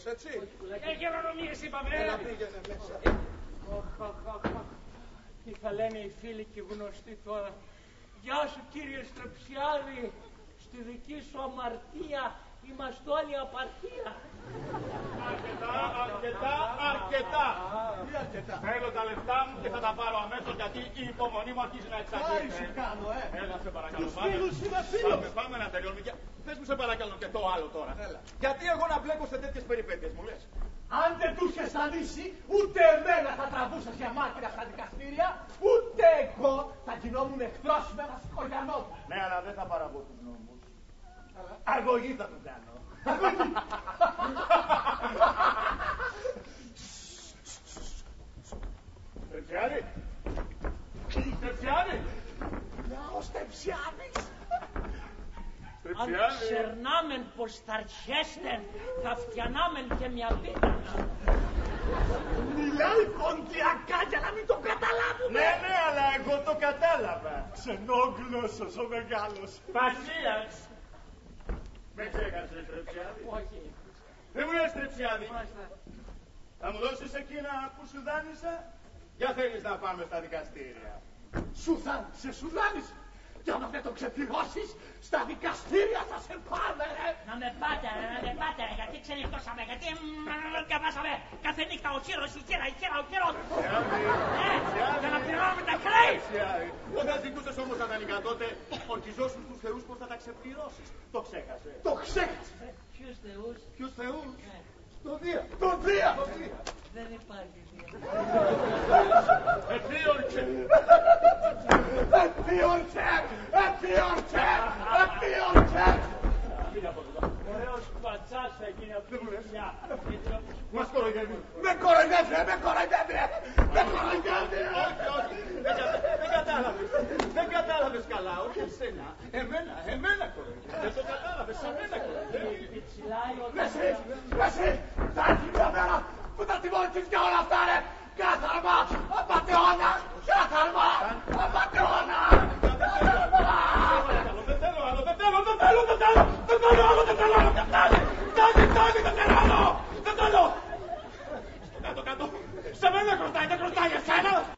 έτσι. Γερονομίες είπαμε. Έλα, πήγαινε μέσα. Τι θα λένε οι φίλοι και οι γνωστοί τώρα. Γεια σου κύριε Στρεψιάδη. Στη δική σου αμαρτία είμαστε όλοι απαρτία. Αρκετά. Θέλω τα λεφτά μου και θα τα πάρω αμέσως, γιατί η υπομονή μου αρχίζει να εξαγγείλεται. Χάρη σου κάνω, Έλα, σε παρακαλώ. Τους φίλους είμαι φίλος. Πάμε να τελειώνουμε. Πες μου σε παρακαλώ και το άλλο τώρα. Έλα. Γιατί εγώ να μπλέκω σε τέτοιες περιπέτειες, μου λες? Αν δεν τους είχες ανήσει, ούτε εμένα θα τραβούσες για μάρτυρα στα δικαστήρια, ούτε εγώ θα γινόμουν εχθρός με ένα σκοριανό. Ναι, αλλά δεν θα παραβώ τους νόμους. Αγωγή θα του κάνω. Στρεψιάδη! Στρεψιάδη! Ο Στρεψιάδης! Αν ξερνάμεν πως θα αρχέστεν, θα φτιανάμεν και μια πίτα. Μιλάει ποντιακά για να μην το καταλάβουμε. Ναι, αλλά εγώ το κατάλαβα. Ξενόγλωσσος ο μεγάλος. Πασίας! Με ξέχασες, Στρεψιάδη? Όχι. Δεν μου λες, Στρεψιάδη. Θα μου δώσεις εκείνα που σου δάνεισα? Για θέλεις να πάμε στα δικαστήρια? Σου δάνεισε. Και άμα δεν το ξεπληρώσεις, στα δικαστήρια θα σε πάμε, ρε. Να με πάτε, γιατί ξενυχτώσαμε, γιατί διαβάσαμε κάθε νύχτα ο Κύρος, η Κύρα, ο Κύρος. Για να πληρώνουμε τα χρέη. Όταν ζητούσες όμως τα δανεικά τότε, ορκιζόσουν τους θεούς πως θα τα ξεπληρώσεις. Το ξέχασε. Το ξέχασε. Ποιους θεούς? Ποιους θεούς? Το Δία. Δεν υπάρχει Δία. Επίορκε. Ωραίος πατσάς θα γίνει από τη δουλειά. Μας κοροϊδεύει. Με κοροϊδεύει.